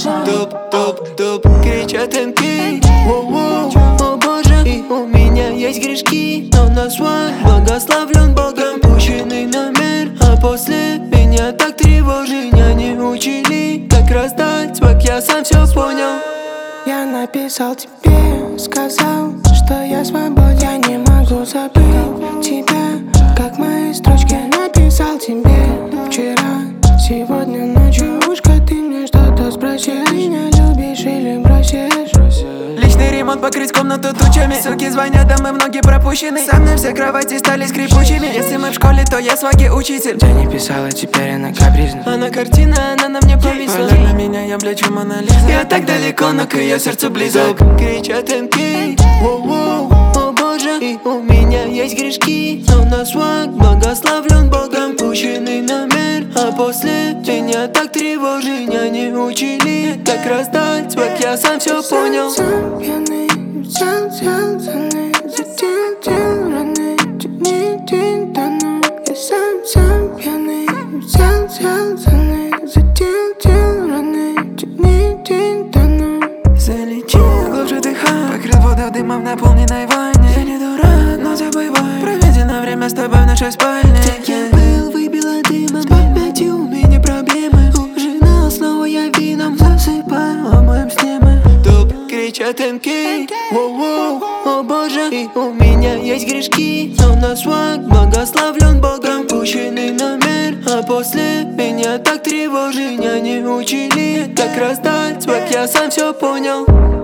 Топ, кричат МК. О боже, и у меня есть грешки, но на свой благословлен Богом пущенный номер. А после меня так тревожения не учили, как раздать свак, я сам все понял. Я написал тебе, сказал, что я свободен. Я не могу забыть тебя, как мои строчки написал тебе вчера. Сегодня ночью ушко ты мне что-то спросишь. Меня любишь или бросишь? Личный ремонт, покрыть комнату тучами. Суки звонят, а мы многие пропущены. Со мной все кровати стали скрипучими. Если мы в школе, то я сваги учитель. Ты не писала, теперь она капризна. Она картина, она на мне повисла. Для меня я блечу Мона Лиза. Я так далеко, но к ее сердцу близок. Кричат МК. О боже, и у меня есть грешки, но на свак благословлен Богом пущенный номер. А после меня так тревожения не учили, как раздать свак, я сам все понял. Сам пьяный, взял за ней, задел раны, день тону. Я сам пьяный, взял за ней, задел раны, день тону. Залетел глубже дыхай, покрыл воду дымом в наполненной ванне. Я не дурак, но забывай, проведено время с тобой в нашей спальне. Где я был, выбило дымом, с памятью у меня проблемы. Ужинал, снова я вином засыпаю, а моем сне мы. Топ, кричат МК. О боже, и у меня есть грешки, но на свак благословлен Богом пущенный номер. А после меня так тревожения не учили, как раздать свак, я сам все понял.